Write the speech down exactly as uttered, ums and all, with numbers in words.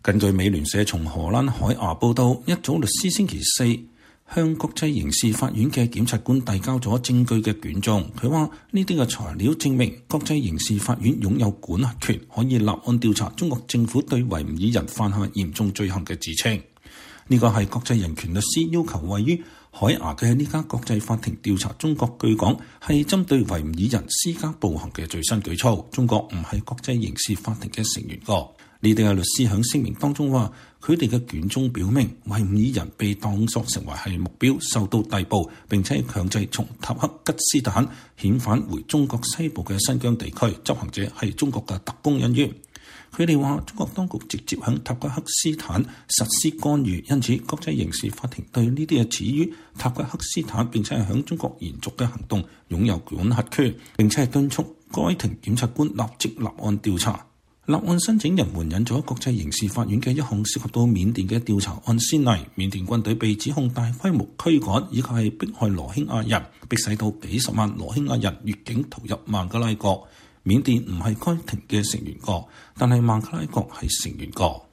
根據美聯社從荷蘭海牙報道，一組律師星期四向國際刑事法院嘅檢察官遞交咗證據嘅卷宗。佢話呢啲嘅材料證明國際刑事法院擁有管轄權，可以立案調查中國政府對維吾爾人犯下嚴重罪行嘅指稱。呢個係國際人權律師要求位於海牙嘅呢家國際法庭調查中國，據講係針對維吾爾人施加暴行嘅最新舉措。中國唔係國際刑事法庭嘅成員國。呢啲嘅律師喺聲明當中話，佢哋嘅卷宗表明維吾爾人被當作成為係目標，受到逮捕，並且強制從塔克吉斯坦遣返回中國西部嘅新疆地區，執行者係中國嘅特工人員。佢哋話中國當局直接向塔吉克斯坦實施干預，因此國際刑事法庭對呢啲嘅處於塔吉克斯坦並且係向中國延續嘅行動擁有管轄權，並且係敦促該庭檢察官立即立案調查。立案申請人援引咗國際刑事法院嘅一項涉及到緬甸嘅調查案先例。緬甸軍隊被指控大規模驅趕以及係迫害羅興亞人，迫使到幾十萬羅興亞人越境逃入孟加拉國。緬甸唔係該庭嘅成員國，但係孟加拉國係成員國。